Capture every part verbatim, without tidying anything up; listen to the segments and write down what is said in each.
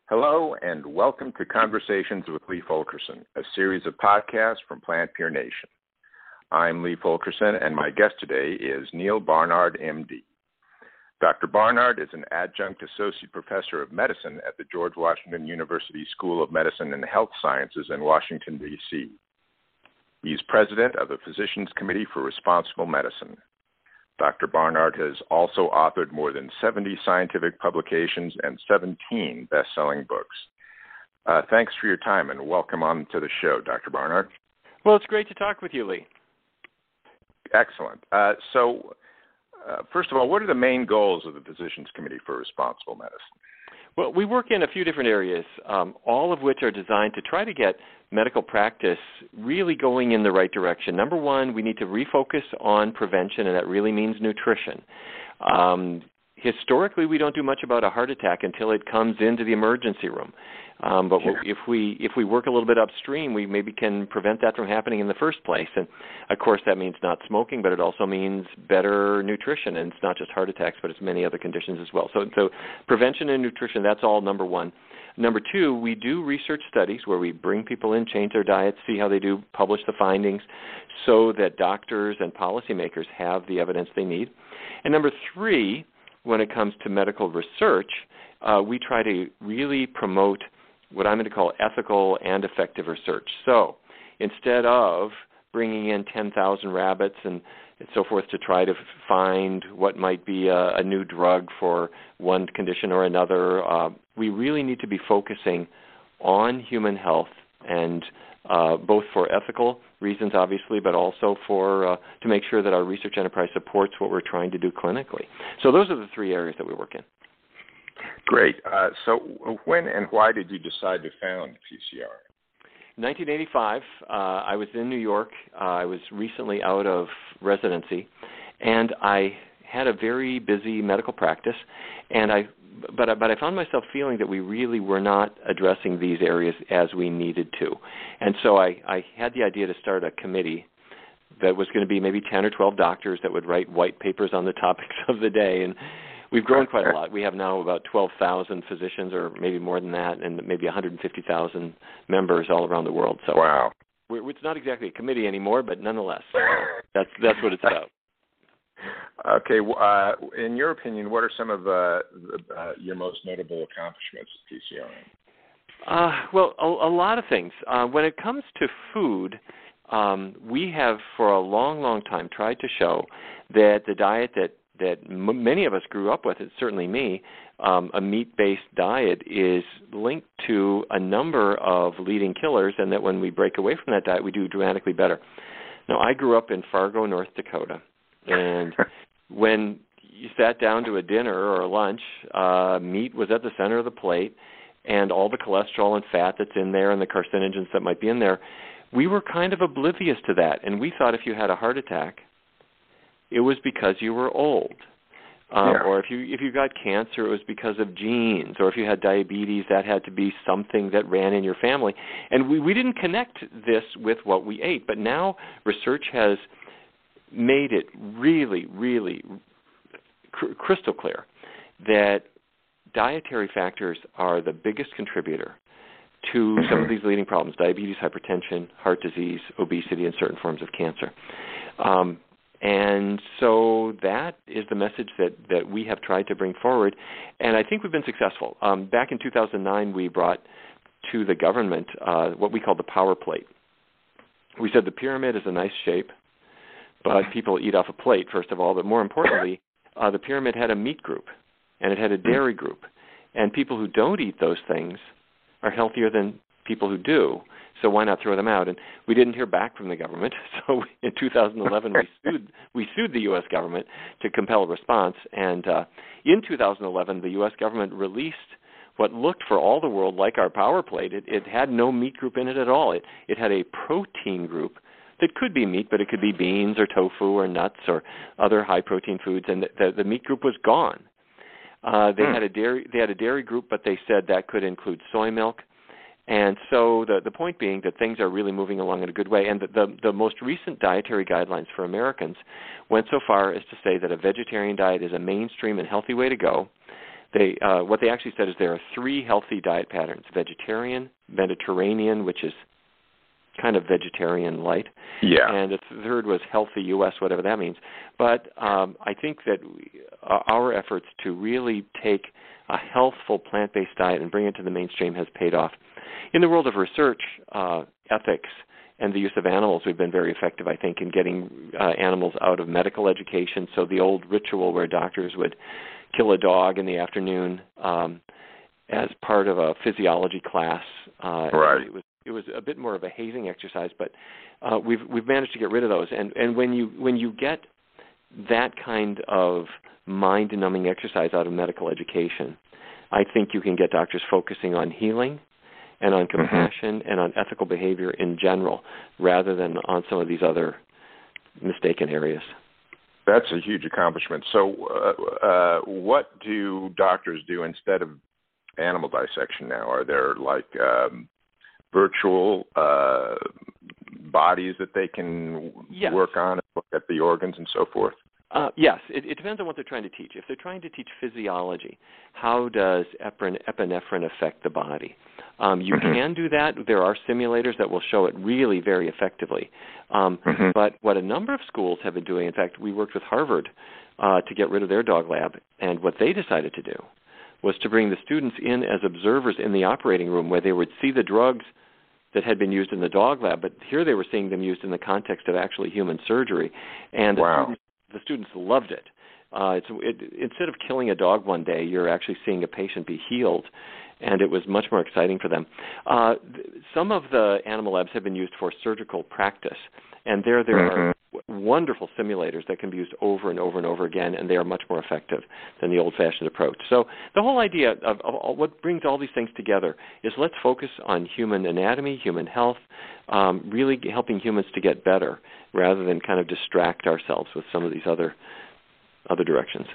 Hello, and welcome to Conversations with Lee Fulkerson, a series of podcasts from Plant Pure Nation. I'm Lee Fulkerson, and my guest today is Neal Barnard, M D. Doctor Barnard is an adjunct associate professor of medicine at the George Washington University School of Medicine and Health Sciences in Washington, D C He's president of the Physicians Committee for Responsible Medicine. Doctor Barnard has also authored more than seventy scientific publications and seventeen best-selling books. Uh, thanks for your time and welcome on to the show, Doctor Barnard. Well, it's great to talk with you, Lee. Excellent. Uh, so, uh, first of all, what are the main goals of the Physicians Committee for Responsible Medicine? Well, we work in a few different areas, um, all of which are designed to try to get medical practice really going in the right direction. Number one, we need to refocus on prevention, and that really means nutrition. Um, historically, we don't do much about a heart attack until it comes into the emergency room. Um, but Sure. if we if we work a little bit upstream, we maybe can prevent that from happening in the first place. And, of course, that means not smoking, but it also means better nutrition. And it's not just heart attacks, but it's many other conditions as well. So, so prevention and nutrition, that's all number one. Number two, we do research studies where we bring people in, change their diets, see how they do, publish the findings so that doctors and policymakers have the evidence they need. And number three, when it comes to medical research, uh, we try to really promote what I'm going to call ethical and effective research. So instead of bringing in ten thousand rabbits and so forth to try to find what might be a, a new drug for one condition or another, uh, we really need to be focusing on human health, and uh, both for ethical reasons, obviously, but also for uh, to make sure that our research enterprise supports what we're trying to do clinically. So those are the three areas that we work in. Great. Uh, so when and why did you decide to found P C R? nineteen eighty-five, uh, I was in New York. Uh, I was recently out of residency, and I had a very busy medical practice, and I, but, but I found myself feeling that we really were not addressing these areas as we needed to. And so I, I had the idea to start a committee that was going to be maybe ten or twelve doctors that would write white papers on the topics of the day, and we've grown quite a lot. We have now about twelve thousand physicians, or maybe more than that, and maybe one hundred fifty thousand members all around the world. So wow. We're, it's not exactly a committee anymore, but nonetheless, that's that's what it's about. Okay. Uh, in your opinion, what are some of uh, uh, your most notable accomplishments at P C R N? Uh, well, a, a lot of things. Uh, when it comes to food, um, we have for a long, long time tried to show that the diet that that m- many of us grew up with, it's certainly me, um, a meat-based diet is linked to a number of leading killers, and that when we break away from that diet, we do dramatically better. Now, I grew up in Fargo, North Dakota, and when you sat down to a dinner or a lunch, uh, meat was at the center of the plate, and all the cholesterol and fat that's in there and the carcinogens that might be in there, we were kind of oblivious to that, and we thought if you had a heart attack, it was because you were old. Um, yeah. Or if you if you got cancer, it was because of genes. Or if you had diabetes, that had to be something that ran in your family. And we, we didn't connect this with what we ate. But now research has made it really, really cr- crystal clear that dietary factors are the biggest contributor to some of these leading problems: diabetes, hypertension, heart disease, obesity, and certain forms of cancer. Um, And so that is the message that, that we have tried to bring forward, and I think we've been successful. Um, back in two thousand nine, we brought to the government uh, what we call the power plate. We said the pyramid is a nice shape, but people eat off a plate, first of all, but more importantly, uh, the pyramid had a meat group, and it had a dairy group, and people who don't eat those things are healthier than people who do. So why not throw them out? And we didn't hear back from the government. So in two thousand eleven, we sued we sued the U S government to compel a response. And uh, in two thousand eleven, the U S government released what looked for all the world like our power plate. It, it had no meat group in it at all. It, it had a protein group that could be meat, but it could be beans or tofu or nuts or other high-protein foods, and the, the, the meat group was gone. Uh, they, hmm. had a dairy, they had a dairy group, but they said that could include soy milk. And so the, the point being that things are really moving along in a good way. And the, the, the most recent dietary guidelines for Americans went so far as to say that a vegetarian diet is a mainstream and healthy way to go, they uh, what they actually said is there are three healthy diet patterns: vegetarian, Mediterranean, which is kind of vegetarian light, yeah, and the third was healthy U S, whatever that means. But um, I think that we, uh, our efforts to really take a healthful plant-based diet and bring it to the mainstream has paid off. In the world of research, uh, ethics, and the use of animals, we've been very effective, I think, in getting uh, animals out of medical education. So the old ritual where doctors would kill a dog in the afternoon um, as part of a physiology class. Uh, right. It was it was a bit more of a hazing exercise, but uh, we've we've managed to get rid of those. And and when you when you get that kind of mind-numbing exercise out of medical education, I think you can get doctors focusing on healing and on compassion mm-hmm. and on ethical behavior in general, rather than on some of these other mistaken areas. That's a huge accomplishment. So uh, uh, what do doctors do instead of animal dissection now? Are there like um, virtual uh, bodies that they can yes. work on and look at the organs and so forth? Uh, yes, it, it depends on what they're trying to teach. If they're trying to teach physiology, how does epinephrine, epinephrine affect the body? Um, you mm-hmm. can do that. There are simulators that will show it really very effectively. Um, mm-hmm. But what a number of schools have been doing, in fact, we worked with Harvard uh, to get rid of their dog lab, and what they decided to do was to bring the students in as observers in the operating room where they would see the drugs that had been used in the dog lab, but here they were seeing them used in the context of actually human surgery. And wow. the, students, the students loved it. Uh, it's, it. Instead of killing a dog one day, you're actually seeing a patient be healed, and it was much more exciting for them. Uh, th- some of the animal labs have been used for surgical practice, and there there mm-hmm. are w- wonderful simulators that can be used over and over and over again, and they are much more effective than the old-fashioned approach. So the whole idea of, of, of what brings all these things together is let's focus on human anatomy, human health, um, really helping humans to get better, rather than kind of distract ourselves with some of these other other directions.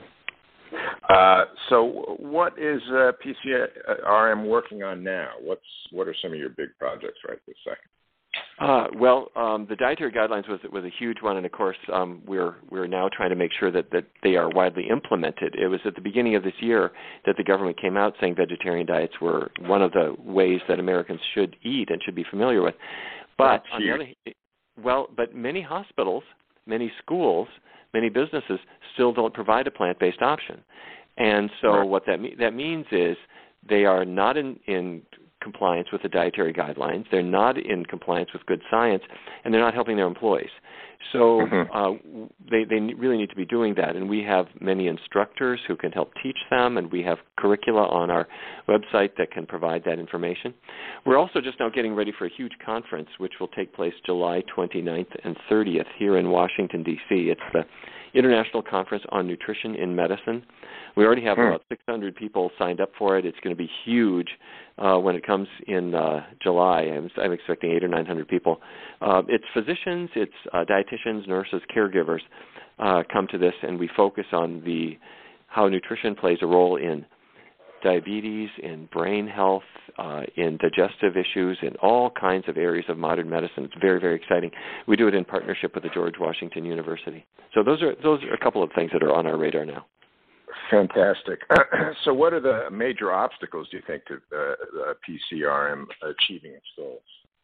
Uh, so what is uh, P C R M working on now? What's What are some of your big projects right this second? Uh, well, um, the dietary guidelines was was a huge one, and of course, um, we're we're now trying to make sure that, that they are widely implemented. It was at the beginning of this year that the government came out saying vegetarian diets were one of the ways that Americans should eat and should be familiar with. But on the other, well, but many hospitals, many schools, many businesses still don't provide a plant-based option, and so right. what that me- that means is they are not in, in compliance with the dietary guidelines. They're not in compliance with good science, and they're not helping their employees. So mm-hmm. uh, they, they really need to be doing that, and we have many instructors who can help teach them, and we have curricula on our website that can provide that information. We're also just now getting ready for a huge conference, which will take place July twenty-ninth and thirtieth here in Washington, D C It's the International Conference on Nutrition in Medicine. We already have about six hundred people signed up for it. It's going to be huge uh, when it comes in uh, July. I'm, I'm expecting eight or nine hundred people. Uh, it's physicians, it's uh, dietitians, nurses, caregivers uh, come to this, and we focus on the how nutrition plays a role in diabetes, in brain health, uh, in digestive issues, in all kinds of areas of modern medicine. It's very, very exciting. We do it in partnership with the George Washington University. So those are those are a couple of things that are on our radar now. Fantastic. So what are the major obstacles, do you think, to uh, P C R M achieving its goals?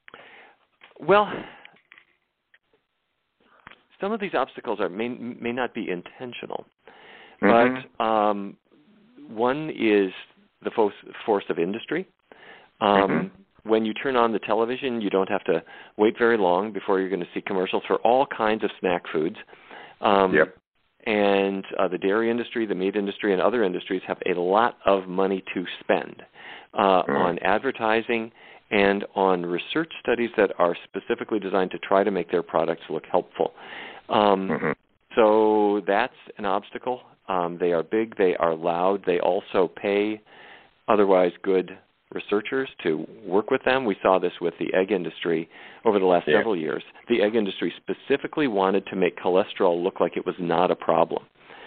Well, some of these obstacles are may, may not be intentional, mm-hmm. but um, one is the force, force of industry. Um, mm-hmm. When you turn on the television, you don't have to wait very long before you're going to see commercials for all kinds of snack foods. Um, yep. And uh, the dairy industry, the meat industry, and other industries have a lot of money to spend uh, mm-hmm. on advertising and on research studies that are specifically designed to try to make their products look helpful. Um, mm-hmm. So that's an obstacle. Um, they are big, they are loud, they also pay otherwise good researchers to work with them. We saw this with the egg industry over the last yeah. several years. The egg industry specifically wanted to make cholesterol look like it was not a problem.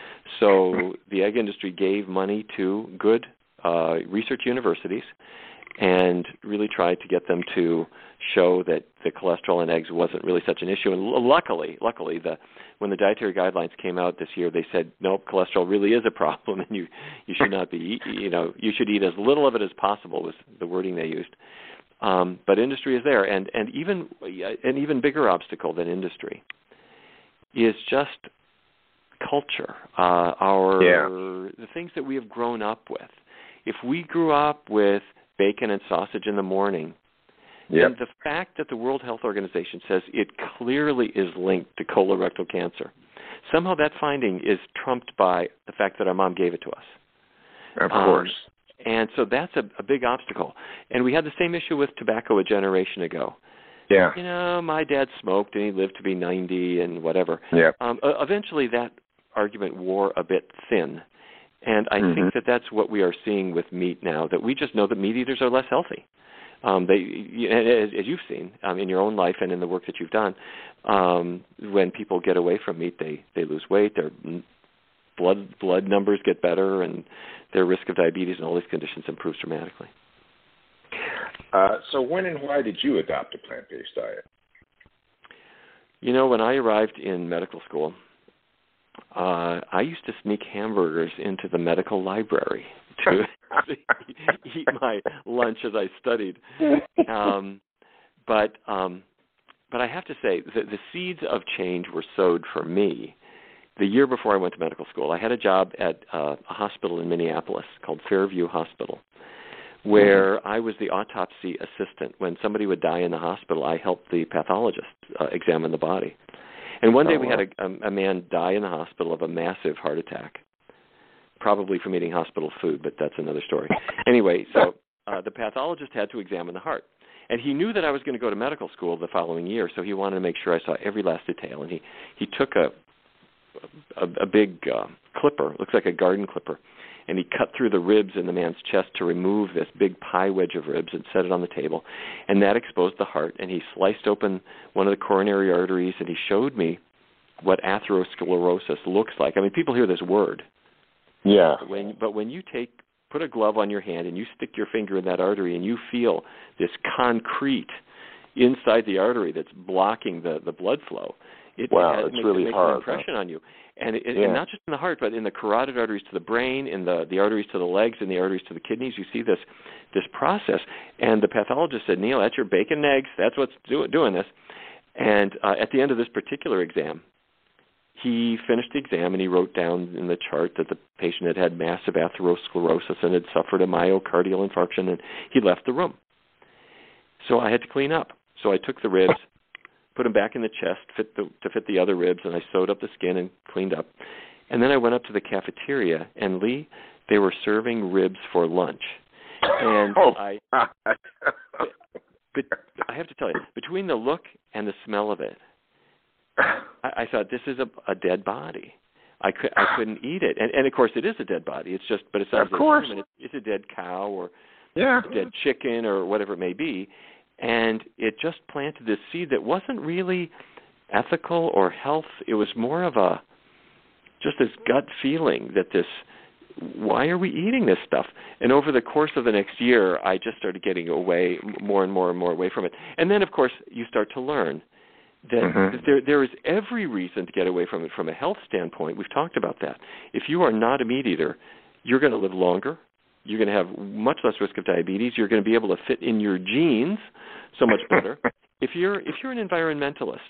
So the egg industry gave money to good uh, research universities, and really tried to get them to show that the cholesterol in eggs wasn't really such an issue. And luckily, luckily, the when the dietary guidelines came out this year, they said, nope, cholesterol really is a problem, and you you should not be, you know, you should eat as little of it as possible was the wording they used. Um, but industry is there, and and even an even bigger obstacle than industry is just culture. Uh, our yeah. the things that we have grown up with. If we grew up with bacon and sausage in the morning, yep. and the fact that the World Health Organization says it clearly is linked to colorectal cancer, somehow that finding is trumped by the fact that our mom gave it to us. Of course. Um, and so that's a, a big obstacle. And we had the same issue with tobacco a generation ago. Yeah. You know, my dad smoked and he lived to be ninety and whatever. Yep. Um, eventually that argument wore a bit thin. And I mm-hmm. think that that's what we are seeing with meat now, that we just know that meat eaters are less healthy. Um, they, as, as you've seen um, in your own life and in the work that you've done, um, when people get away from meat, they, they lose weight, their blood blood numbers get better, and their risk of diabetes and all these conditions improves dramatically. Uh, so when and why did you adopt a plant-based diet? You know, when I arrived in medical school, uh, I used to sneak hamburgers into the medical library to eat my lunch as I studied. Um, but um, but I have to say, the, the seeds of change were sowed for me the year before I went to medical school. I had a job at uh, a hospital in Minneapolis called Fairview Hospital, where mm-hmm. I was the autopsy assistant. When somebody would die in the hospital, I helped the pathologist uh, examine the body. And one day oh, we wow. had a, a man die in the hospital of a massive heart attack, probably from eating hospital food, but that's another story. Anyway, so uh, the pathologist had to examine the heart. And he knew that I was going to go to medical school the following year, so he wanted to make sure I saw every last detail. And he, he took a, a, a big uh, clipper, looks like a garden clipper, and he cut through the ribs in the man's chest to remove this big pie wedge of ribs and set it on the table. And that exposed the heart, and he sliced open one of the coronary arteries, and he showed me what atherosclerosis looks like. I mean, people hear this word. Yeah. But when, but when you take, put a glove on your hand and you stick your finger in that artery and you feel this concrete inside the artery that's blocking the, the blood flow, it, wow, it, has, it's makes, really it makes hard, an impression huh? on you. And, it, yeah. and not just in the heart, but in the carotid arteries to the brain, in the, the arteries to the legs, and the arteries to the kidneys. You see this this process. And the pathologist said, Neil, that's your bacon and eggs. That's what's do, doing this. And uh, at the end of this particular exam, he finished the exam, and he wrote down in the chart that the patient had had massive atherosclerosis and had suffered a myocardial infarction, and he left the room. So I had to clean up. So I took the ribs, put them back in the chest fit the, to fit the other ribs, and I sewed up the skin and cleaned up. And then I went up to the cafeteria, and Lee, they were serving ribs for lunch. And oh. I, but, but I have to tell you, between the look and the smell of it, I, I thought, this is a, a dead body. I, could, I couldn't eat it. And, and, of course, it is a dead body. It's just, but it's not of course. human. It's, it's a dead cow or yeah. a dead chicken or whatever it may be. And it just planted this seed that wasn't really ethical or health. It was more of a, just this gut feeling that this, why are we eating this stuff? And over the course of the next year, I just started getting away more and more and more away from it. And then, of course, you start to learn that, mm-hmm. that there there is every reason to get away from it from a health standpoint. We've talked about that. If you are not a meat eater, you're going to live longer. You're going to have much less risk of diabetes. You're going to be able to fit in your genes so much better. if you're if you're an environmentalist,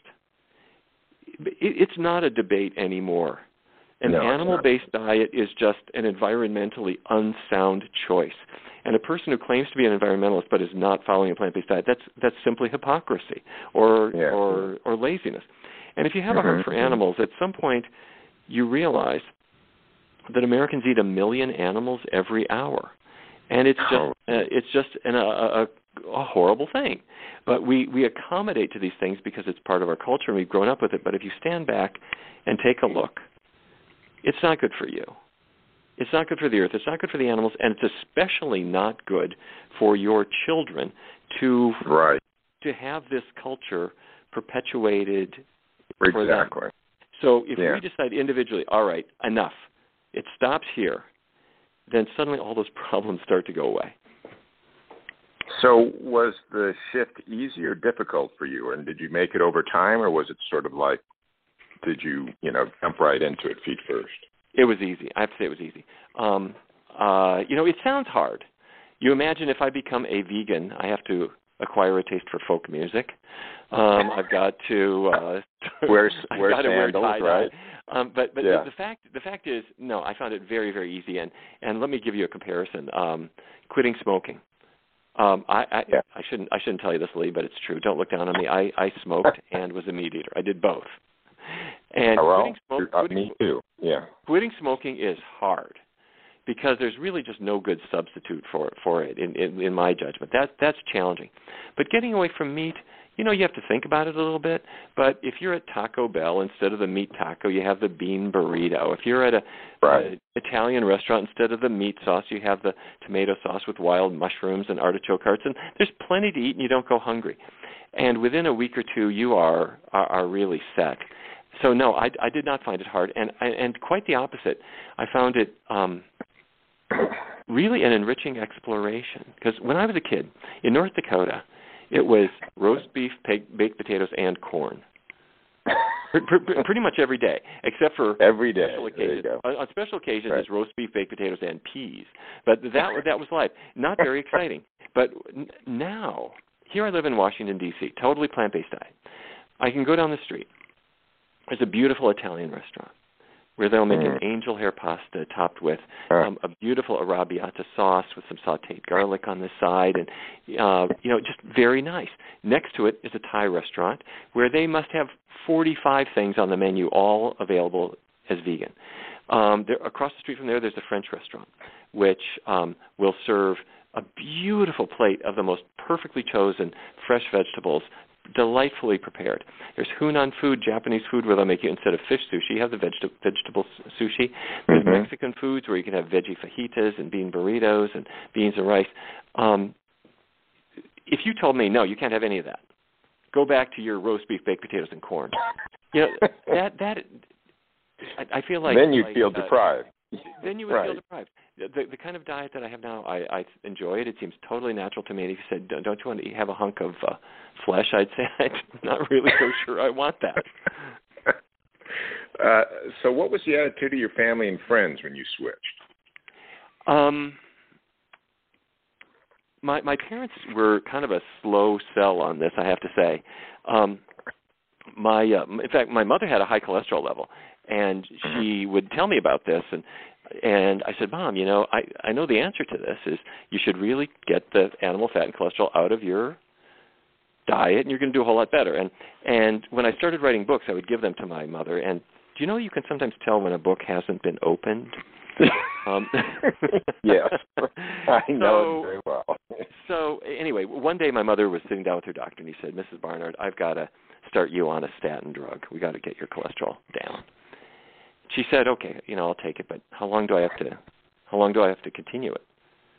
it, it's not a debate anymore. An no, animal-based diet is just an environmentally unsound choice. And a person who claims to be an environmentalist but is not following a plant-based diet, that's that's simply hypocrisy or yeah. or, or laziness. And if you have mm-hmm. a heart for animals, at some point you realize that Americans eat a million animals every hour, and it's just oh. uh, it's just an, a, a, a horrible thing. But we, we accommodate to these things because it's part of our culture and we've grown up with it. But if you stand back and take a look, it's not good for you. It's not good for the earth. It's not good for the animals, and it's especially not good for your children to right. to have this culture perpetuated exactly. for them. So if yeah. we decide individually, all right, enough, it stops here, then suddenly all those problems start to go away. So was the shift easy or difficult for you? And did you make it over time, or was it sort of like, did you, you know, jump right into it feet first? It was easy. I have to say it was easy. Um, uh, you know, it sounds hard. You imagine if I become a vegan, I have to acquire a taste for folk music. Um, I've got to uh, wear, I've wear got to sandals, wear tie-dye. right? Um, but but yeah. the, the fact the fact is, no, I found it very very easy. And, and let me give you a comparison. Um, quitting smoking. Um, I I, yeah. I shouldn't I shouldn't tell you this, Lee, but it's true. Don't look down on me. I, I smoked and was a meat eater. I did both. And oh, well, quitting, smoke, uh, quitting, me too. Yeah. Quitting smoking is hard because there's really just no good substitute for for it in, in, in my judgment. That that's challenging. But getting away from meat, you know, you have to think about it a little bit. But if you're at Taco Bell, instead of the meat taco, you have the bean burrito. If you're at a, right. a Italian restaurant, instead of the meat sauce, you have the tomato sauce with wild mushrooms and artichoke hearts. And there's plenty to eat, and you don't go hungry. And within a week or two, you are are, are really set. So no, I, I did not find it hard, and and quite the opposite. I found it um, really an enriching exploration. Because when I was a kid in North Dakota, it was roast beef, baked potatoes, and corn. Pretty much every day, except for every day. Special occasions. There you go. On special occasions, right. it's roast beef, baked potatoes, and peas. But that that was life. Not very exciting. But now, here I live in Washington D C, totally plant-based diet. I can go down the street. There's a beautiful Italian restaurant where they'll make mm. an angel hair pasta topped with um, a beautiful arrabbiata sauce with some sautéed garlic on the side, and uh, you know, just very nice. Next to it is a Thai restaurant where they must have forty-five things on the menu, all available as vegan. Um, there, across the street from there, there's a French restaurant which um, will serve a beautiful plate of the most perfectly chosen fresh vegetables, delightfully prepared. There's Hunan food, Japanese food, where they'll make you, instead of fish sushi, you have the veg- vegetable sushi. There's mm-hmm. Mexican foods where you can have veggie fajitas and bean burritos and beans and rice. Um, if you told me, no, you can't have any of that, go back to your roast beef, baked potatoes, and corn. You know, that, that I, I feel like... Then you'd like, feel uh, deprived. Then you would right. feel deprived. The, the kind of diet that I have now, I, I enjoy it. It seems totally natural to me. And if you said, don't, don't you want to have a hunk of uh, flesh, I'd say I'm not really so sure I want that. Uh, so what was the attitude of your family and friends when you switched? Um, my my parents were kind of a slow sell on this, I have to say. Um, my uh, in fact, my mother had a high cholesterol level, and she would tell me about this, and and I said, Mom, you know, I, I know the answer to this is you should really get the animal fat and cholesterol out of your diet, and you're going to do a whole lot better. And and when I started writing books, I would give them to my mother. And do you know you can sometimes tell when a book hasn't been opened? um, yes, I know so, it very well. So anyway, one day my mother was sitting down with her doctor, and he said, Missus Barnard, I've got to start you on a statin drug. We got to get your cholesterol down. She said, okay, you know, I'll take it, but how long do I have to, how long do I have to continue it?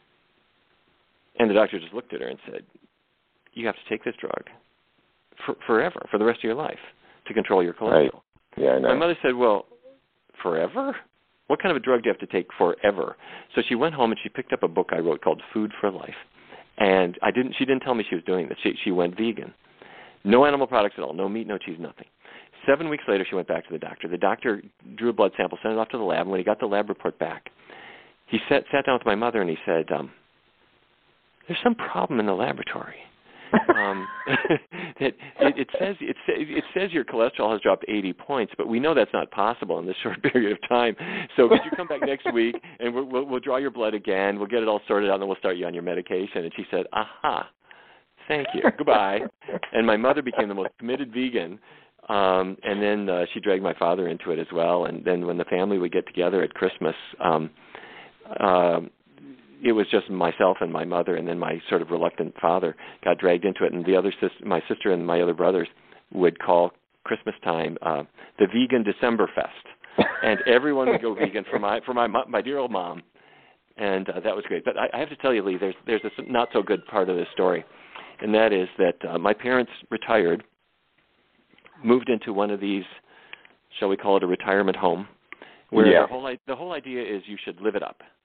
And the doctor just looked at her and said, you have to take this drug for, forever, for the rest of your life, to control your cholesterol. Right. Yeah, I know. My mother said, well, forever? What kind of a drug do you have to take forever? So she went home and she picked up a book I wrote called Food for Life. And I didn't, she didn't tell me she was doing this. She, she went vegan. No animal products at all, no meat, no cheese, nothing. Seven weeks later, she went back to the doctor. The doctor drew a blood sample, sent it off to the lab, and when he got the lab report back, he sat, sat down with my mother and he said, um, there's some problem in the laboratory. um, it, it, it says it, it says your cholesterol has dropped eighty points, but we know that's not possible in this short period of time. So could you come back next week and we'll, we'll, we'll draw your blood again, we'll get it all sorted out, and then we'll start you on your medication. And she said, aha, thank you, goodbye. And my mother became the most committed vegan. Um, and then uh, she dragged my father into it as well. And then when the family would get together at Christmas, um, uh, it was just myself and my mother, and then my sort of reluctant father got dragged into it. And the other sis- my sister and my other brothers would call Christmas time uh, the Vegan December Fest, and everyone would go vegan for my for my my dear old mom, and uh, that was great. But I, I have to tell you, Lee, there's there's this not so good part of this story, and that is that uh, my parents retired, moved into one of these, shall we call it a retirement home, where yeah. the whole the whole idea is you should live it up.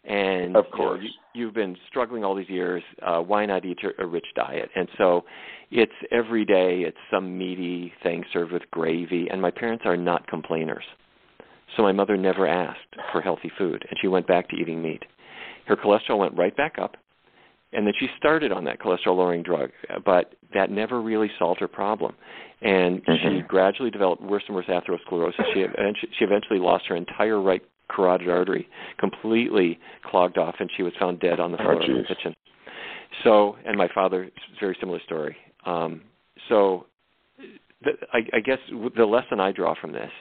And of you know, course, you, you've been struggling all these years. Uh, why not eat a, a rich diet? And so it's every day. It's some meaty thing served with gravy. And my parents are not complainers, so my mother never asked for healthy food, and she went back to eating meat. Her cholesterol went right back up, and then she started on that cholesterol-lowering drug, but that never really solved her problem. And mm-hmm. she gradually developed worse and worse atherosclerosis. She eventually, she eventually lost her entire right carotid artery, completely clogged off, and she was found dead on the floor oh, of the kitchen. So, and my father, very similar story. Um, so, the, I, I guess the lesson I draw from this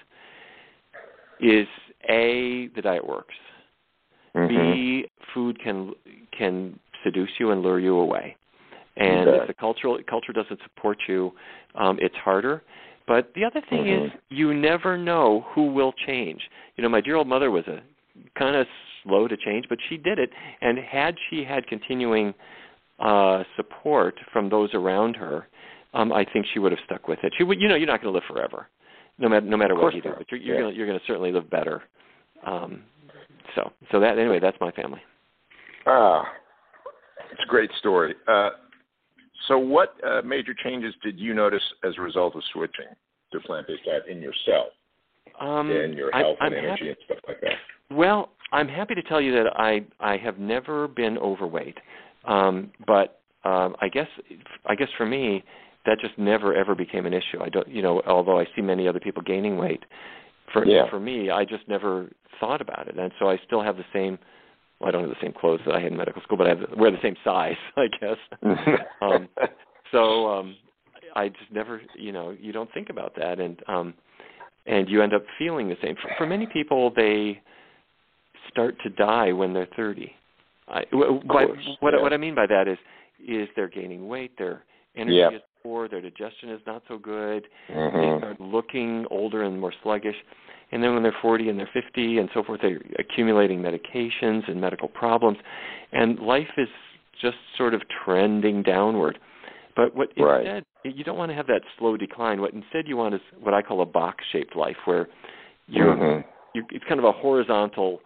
is A, the diet works. Mm-hmm. B, food can can seduce you and lure you away. And exactly. if the cultural culture doesn't support you, um, it's harder. But the other thing mm-hmm. is you never know who will change. You know, my dear old mother was a kind of slow to change, but she did it. And had she had continuing uh, support from those around her, um, I think she would have stuck with it. She would, you know, you're not going to live forever, no matter no matter what you do. But you're, you're yeah. going you're going to certainly live better. Um, so so that anyway, that's my family. Ah, it's a great story. Uh, So what uh, major changes did you notice as a result of switching to plant-based diet in yourself, um, in your health I, and energy happy, and stuff like that? Well, I'm happy to tell you that I, I have never been overweight, um, but um, I guess I guess for me that just never ever became an issue. I don't, you know, although I see many other people gaining weight, for yeah. for me I just never thought about it, and so I still have the same. Well, I don't have the same clothes that I had in medical school, but I have, wear the same size, I guess. um, so um, I just never, you know, you don't think about that, and um, and you end up feeling the same. For, for many people, they start to die when they're thirty. I, w- by, what yeah. what I mean by that is is they're gaining weight, their energy yep. is poor, their digestion is not so good. Mm-hmm. They start looking older and more sluggish. And then when they're forty and they're fifty and so forth, they're accumulating medications and medical problems. And life is just sort of trending downward. But what right. instead, you don't want to have that slow decline. What instead you want is what I call a box-shaped life, where you're, mm-hmm. you're it's kind of a horizontal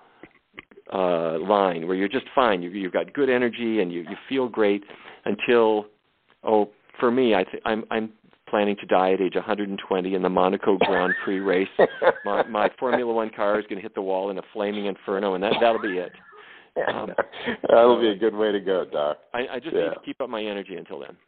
uh, line where you're just fine. You, you've got good energy and you, you feel great until, oh, for me, I th- I'm I'm planning to die at age one hundred twenty in the Monaco Grand Prix race. My, my Formula One car is going to hit the wall in a flaming inferno, and that, that'll be it. Um, that'll so be a good way to go, Doc. I, I just yeah. need to keep up my energy until then.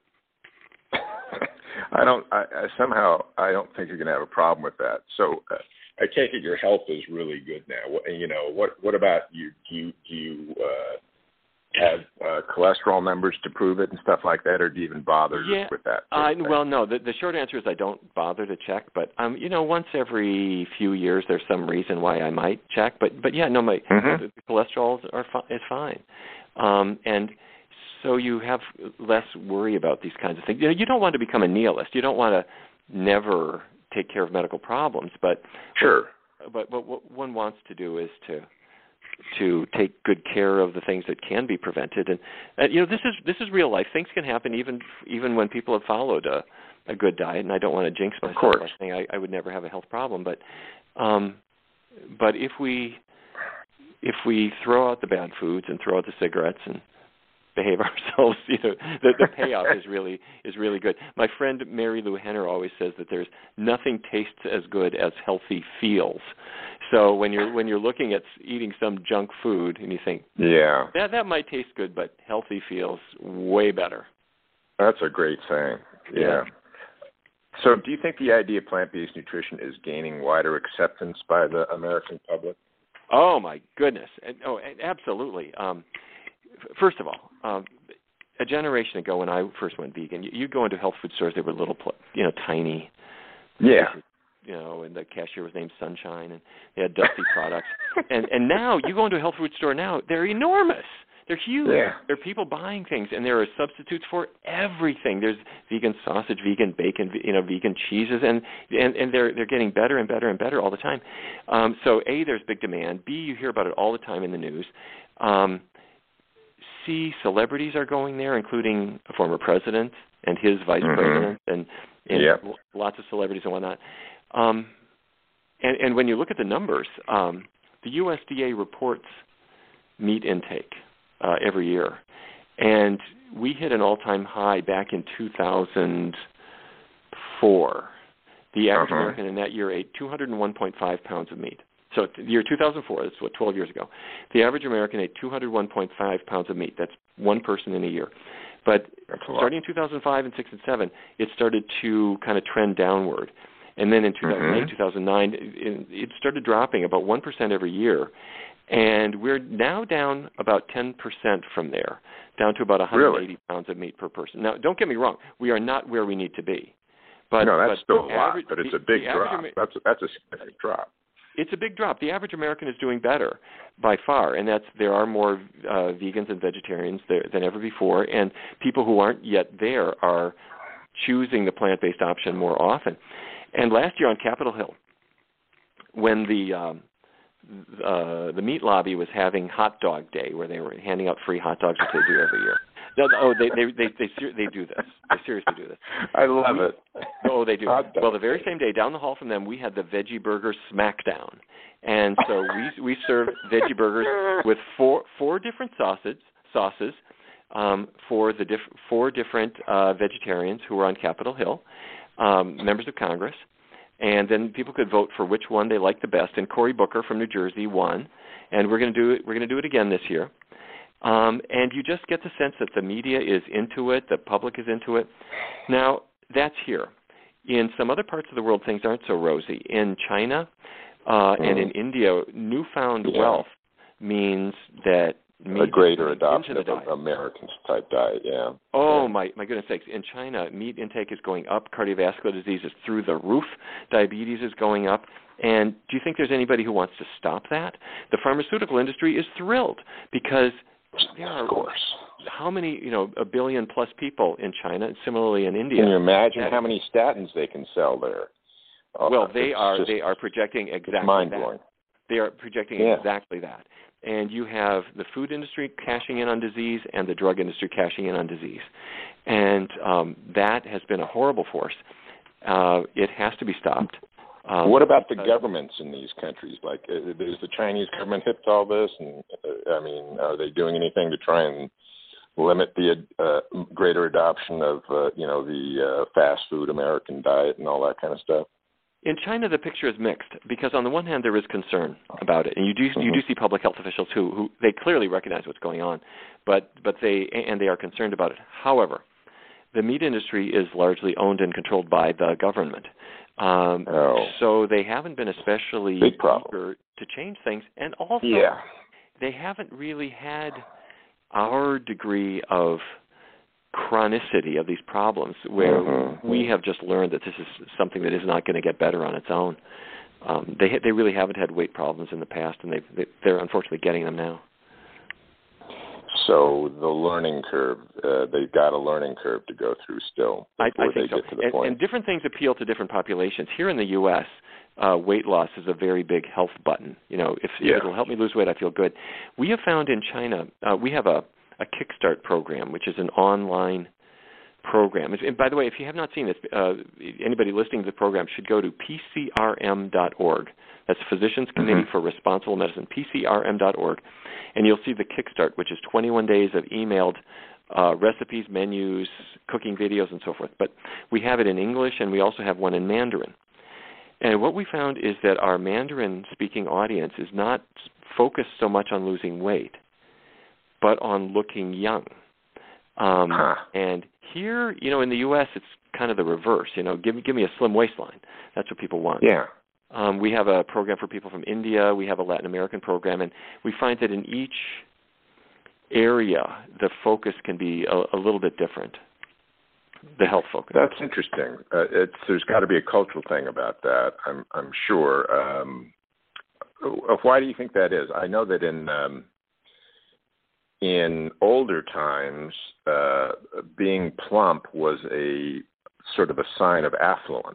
I don't. I, I somehow I don't think you're going to have a problem with that. So uh, I take it your health is really good now. What, you know, what what about you? Do you do you uh, have uh, cholesterol numbers to prove it and stuff like that, or do you even bother yeah, with that? Uh, well, no. The, the short answer is I don't bother to check. But um, you know, once every few years, there's some reason why I might check. But but yeah, no, my mm-hmm. the cholesterol are fi- is fine, um, and so you have less worry about these kinds of things. You know, you don't want to become a nihilist. You don't want to never take care of medical problems. But sure. But, but what one wants to do is to to take good care of the things that can be prevented. And uh, you know, this is this is real life. Things can happen even even when people have followed a, a good diet. And I don't want to jinx myself by saying I, I would never have a health problem. But um, but if we if we throw out the bad foods and throw out the cigarettes and behave ourselves, you know, the, the payoff is really is really good. My friend Mary Lou Henner always says that there's nothing tastes as good as healthy feels. So when you're when you're looking at eating some junk food and you think, yeah, that that might taste good, but healthy feels way better. That's a great saying. Yeah. yeah. So do you think the idea of plant-based nutrition is gaining wider acceptance by the American public? Oh my goodness! Oh, absolutely. Um, First of all, um, a generation ago when I first went vegan, you, you go into health food stores, they were little, you know, tiny. Yeah. You know, and the cashier was named Sunshine, and they had dusty products. And and now you go into a health food store now, they're enormous. They're huge. Yeah. There are people buying things, and there are substitutes for everything. There's vegan sausage, vegan bacon, you know, vegan cheeses, and and, and they're they're getting better and better and better all the time. Um, so A, there's big demand. B, you hear about it all the time in the news. Um, C, celebrities are going there, including a former president and his vice mm-hmm. president, and, and yep. lots of celebrities and whatnot. Um, and, and when you look at the numbers, um, the U S D A reports meat intake uh, every year. And we hit an all-time high back in two thousand four. The average uh-huh. American in that year ate two hundred one point five pounds of meat. So the year two thousand four, that's what, twelve years ago. The average American ate two hundred one point five pounds of meat. That's one person in a year. But starting in two thousand five and six and seven, it started to kind of trend downward. And then in two thousand eight, mm-hmm. two thousand nine, it, it started dropping about one percent every year. And we're now down about ten percent from there, down to about one hundred eighty really? pounds of meat per person. Now, don't get me wrong. We are not where we need to be. But, no, that's but still a lot, average, but it's the, a big drop. Amer- that's, a, that's a significant drop. It's a big drop. The average American is doing better by far, and that's there are more uh, vegans and vegetarians there than ever before, and people who aren't yet there are choosing the plant-based option more often. And last year on Capitol Hill, when the um, uh, the meat lobby was having Hot Dog Day, where they were handing out free hot dogs, which they do every year. No, oh, they they they they, ser- they do this. They seriously do this. I love we, it. Oh, they do. Well, the very same day, down the hall from them, we had the Veggie Burger Smackdown, and so we we served veggie burgers with four four different sauces sauces um, for the diff- four different uh, vegetarians who were on Capitol Hill, um, members of Congress, and then people could vote for which one they liked the best. And Cory Booker from New Jersey won, and we're going to do it. We're going to do it again this year. Um, and you just get the sense that the media is into it, the public is into it. Now, that's here. In some other parts of the world, things aren't so rosy. In China uh, mm. and in India, newfound yeah. wealth means that meat a greater is adoption into the of American type diet, yeah. Oh, yeah. my my goodness sakes. In China, meat intake is going up, cardiovascular disease is through the roof, diabetes is going up. And do you think there's anybody who wants to stop that? The pharmaceutical industry is thrilled because there are, of course. How many, you know, a billion plus people in China, and similarly in India. Can you imagine how many statins they can sell there? Uh, well, they are just, they are projecting exactly mind-blowing. that. They are projecting yeah. exactly that. And you have the food industry cashing in on disease and the drug industry cashing in on disease. And um, that has been a horrible force. Uh, it has to be stopped. Um, what about the uh, governments in these countries? Like, uh, is the Chinese government hip to all this? And uh, I mean, are they doing anything to try and limit the uh, greater adoption of, uh, you know, the uh, fast food American diet and all that kind of stuff? In China, the picture is mixed because on the one hand, there is concern about it, and you do mm-hmm. you do see public health officials who who they clearly recognize what's going on, but but they and they are concerned about it. However, the meat industry is largely owned and controlled by the government. Um, oh. So they haven't been especially eager to change things. And also, yeah. they haven't really had our degree of chronicity of these problems where mm-hmm. we have just learned that this is something that is not going to get better on its own. Um, they they really haven't had weight problems in the past, and they've, they, they're unfortunately getting them now. So the learning curve, uh, they've got a learning curve to go through still before I, I think they so. get to the and, point. And different things appeal to different populations. Here in the U S, uh, weight loss is a very big health button. You know, if, yeah. if it'll help me lose weight, I feel good. We have found in China, uh, we have a, a Kickstart program, which is an online program. And by the way, if you have not seen this, uh, anybody listening to the program should go to P C R M dot org. That's Physicians Committee mm-hmm. for Responsible Medicine, P C R M dot org. And you'll see the Kickstart, which is twenty-one days of emailed uh, recipes, menus, cooking videos, and so forth. But we have it in English, and we also have one in Mandarin. And what we found is that our Mandarin-speaking audience is not focused so much on losing weight, but on looking young. Um, huh. And here, you know, in the U S, it's kind of the reverse. You know, give me give me a slim waistline. That's what people want. Yeah. Um, we have a program for people from India. We have a Latin American program, and we find that in each area, the focus can be a, a little bit different. The health focus. That's interesting. Uh, it's there's got to be a cultural thing about that. I'm I'm sure. Um, why do you think that is? I know that in um, in older times, uh, being plump was a sort of a sign of affluence.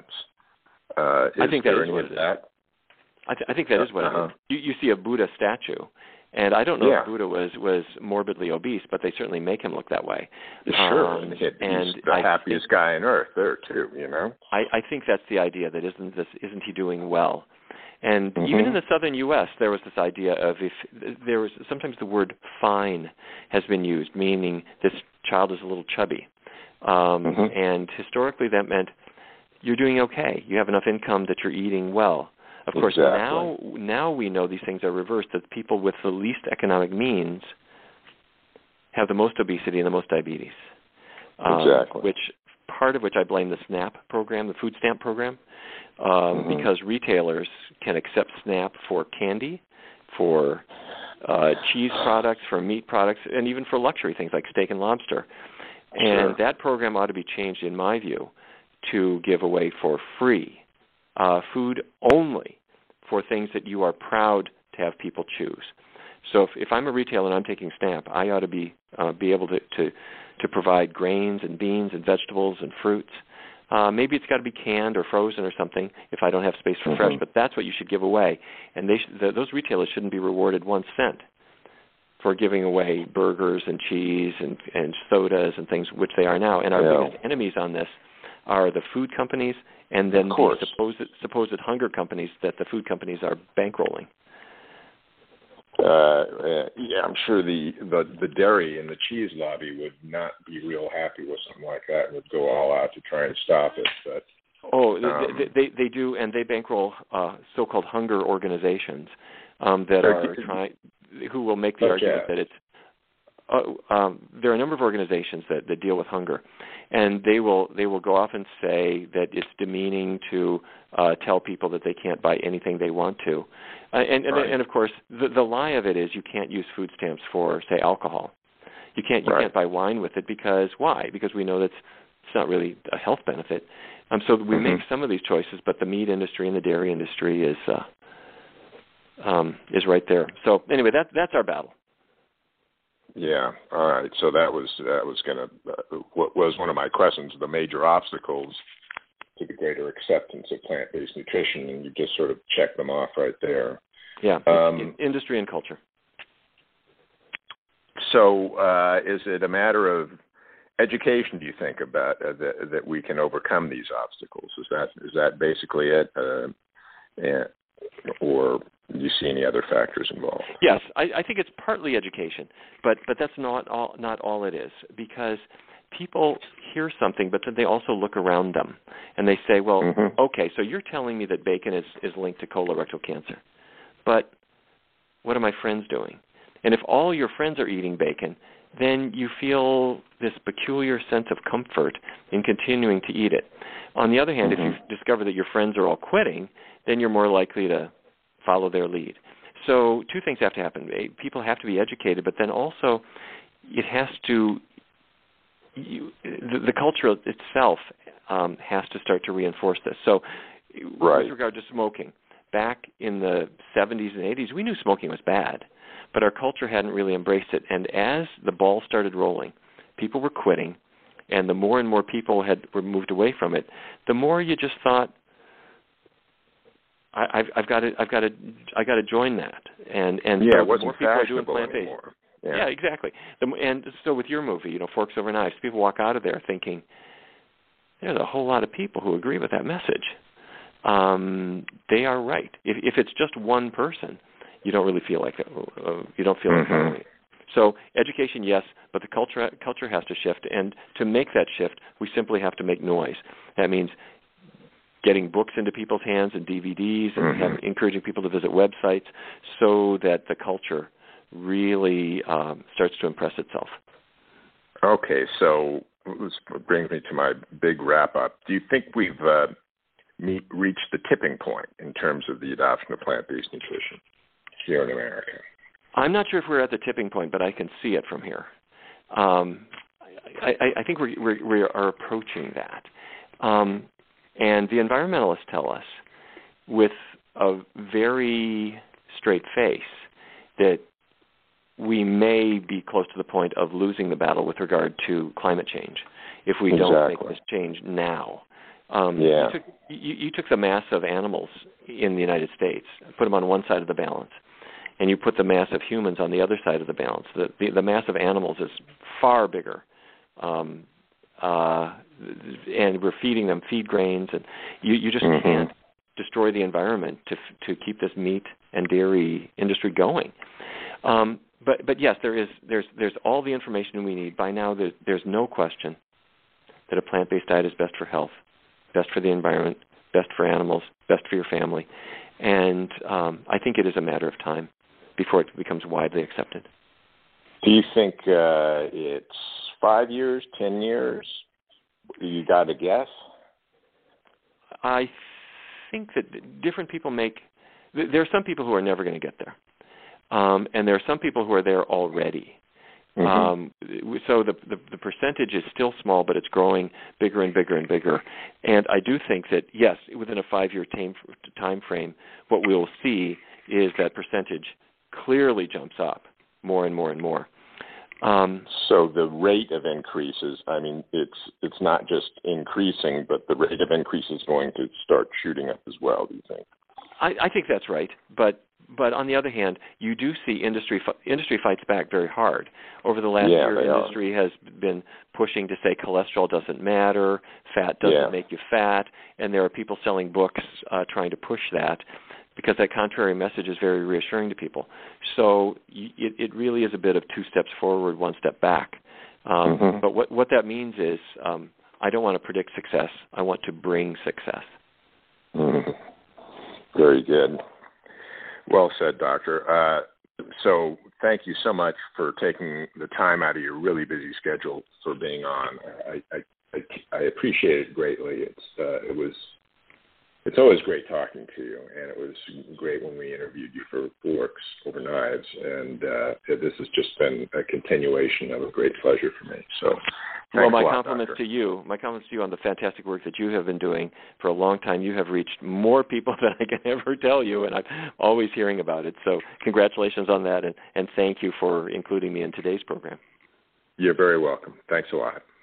Uh, is I think that there is any what of it that? is. I, th- I think that is what uh-huh. it is. You, you see a Buddha statue, And I don't know yeah. if Buddha was, was morbidly obese, but they certainly make him look that way. Sure, um, and he's and the I happiest think, guy on earth there too. You know, I, I think that's the idea. That isn't this isn't he doing well? And mm-hmm. even in the southern U S, there was this idea of if there was sometimes the word "fine" has been used, meaning this child is a little chubby, um, mm-hmm. and historically that meant you're doing okay. You have enough income that you're eating well. Of course, exactly. now now we know these things are reversed. That people with the least economic means have the most obesity and the most diabetes. Um, exactly. Which part of which I blame the SNAP program, the food stamp program. Um, mm-hmm. Because retailers can accept SNAP for candy, for uh, cheese products, for meat products, and even for luxury things like steak and lobster. And sure. that program ought to be changed, in my view, to give away for free uh, food only for things that you are proud to have people choose. So if, if I'm a retailer and I'm taking SNAP, I ought to be uh, be able to, to to provide grains and beans and vegetables and fruits. Uh, maybe it's got to be canned or frozen or something if I don't have space for mm-hmm. fresh, but that's what you should give away. And they sh- the, those retailers shouldn't be rewarded one cent for giving away burgers and cheese and, and sodas and things, which they are now. And our yeah. biggest enemies on this are the food companies and then the supposed, supposed hunger companies that the food companies are bankrolling. Uh, yeah, I'm sure the, the the dairy and the cheese lobby would not be real happy with something like that and would go all out to try and stop it. But oh, um, they, they they do, and they bankroll uh, so-called hunger organizations um, that are trying, who will make the okay. argument that it's. Uh, um, there are a number of organizations that, that deal with hunger, and they will they will go off and say that it's demeaning to uh, tell people that they can't buy anything they want to, uh, and, and right. and of course the, the lie of it is you can't use food stamps for, say, alcohol. You can't you right. can't buy wine with it because why? Because we know that's it's not really a health benefit. Um, so we mm-hmm. make some of these choices, but the meat industry and the dairy industry is uh, um, is right there. So anyway, that that's our battle. Yeah. All right. So that was that was going to uh, what was one of my questions. The major obstacles to the greater acceptance of plant-based nutrition, and you just sort of check them off right there. Yeah. Um, industry and culture. So, uh, is it a matter of education? Do you think about uh, that that we can overcome these obstacles? Is that is that basically it, uh, yeah, or do you see any other factors involved? Yes, I, I think it's partly education, but but that's not all not all it is, because people hear something, but then they also look around them and they say, well, mm-hmm. okay, so you're telling me that bacon is, is linked to colorectal cancer, but what are my friends doing? And if all your friends are eating bacon, then you feel this peculiar sense of comfort in continuing to eat it. On the other hand, mm-hmm. if you discover that your friends are all quitting, then you're more likely to follow their lead. So two things have to happen. People have to be educated, but then also it has to, you, the, the culture itself um, has to start to reinforce this. So right. with regard to smoking, back in the seventies and eighties, we knew smoking was bad, but our culture hadn't really embraced it. And as the ball started rolling, people were quitting, and the more and more people had were moved away from it, the more you just thought, I, I've, I've got to, I've got to, I got to join that. And and yeah, so it wasn't more people are doing plant-based. Anymore. Yeah. yeah, exactly. The, and so with your movie, you know, Forks Over Knives, people walk out of there thinking, there's a whole lot of people who agree with that message. Um, they are right. If, if it's just one person, you don't really feel like it. Uh, you don't feel mm-hmm. like it. So education, yes, but the culture culture has to shift. And to make that shift, we simply have to make noise. That means getting books into people's hands and D V Ds and mm-hmm. have, encouraging people to visit websites so that the culture really um, starts to impress itself. Okay, so this brings me to my big wrap-up. Do you think we've uh, meet, reached the tipping point in terms of the adoption of plant-based nutrition here in America? I'm not sure if we're at the tipping point, but I can see it from here. Um, I, I, I think we're, we're, we are approaching that. Um, and the environmentalists tell us with a very straight face that we may be close to the point of losing the battle with regard to climate change if we exactly. don't make this change now. Um, yeah. you, took, you, you took the mass of animals in the United States, put them on one side of the balance, and you put the mass of humans on the other side of the balance. The, the, the mass of animals is far bigger. Um, uh, and we're feeding them feed grains, and you, you just mm-hmm. can't destroy the environment to to keep this meat and dairy industry going. Um, but but yes, there is there's there's all the information we need. By now, there's, there's no question that a plant-based diet is best for health, best for the environment, best for animals, best for your family. And um, I think it is a matter of time before it becomes widely accepted. Do you think uh, it's five years, ten years? You got to guess? I think that different people make – there are some people who are never going to get there. Um, and there are some people who are there already. Mm-hmm. Um, so the, the the percentage is still small, but it's growing bigger and bigger and bigger. And I do think that, yes, within a five-year time, time frame, what we will see is that percentage clearly jumps up more and more and more. Um, so the rate of increases, I mean, it's it's not just increasing, but the rate of increase is going to start shooting up as well, do you think? I, I think that's right. But but on the other hand, you do see industry industry fights back very hard. Over the last yeah, year, industry are. has been pushing to say cholesterol doesn't matter, fat doesn't yeah. make you fat, and there are people selling books uh, trying to push that, because that contrary message is very reassuring to people. So it, it really is a bit of two steps forward, one step back. Um, mm-hmm. But what, what that means is um, I don't want to predict success. I want to bring success. Mm-hmm. Very good. Well said, Doctor. Uh, so thank you so much for taking the time out of your really busy schedule for being on. I, I, I, I appreciate it greatly. It's uh, it was it's always great talking to you, and it was great when we interviewed you for Forks Over Knives, and uh, this has just been a continuation of a great pleasure for me. So. Well, my lot, compliments Doctor. to you. My compliments to you on the fantastic work that you have been doing for a long time. You have reached more people than I can ever tell you, and I'm always hearing about it. So congratulations on that, and, and thank you for including me in today's program. You're very welcome. Thanks a lot.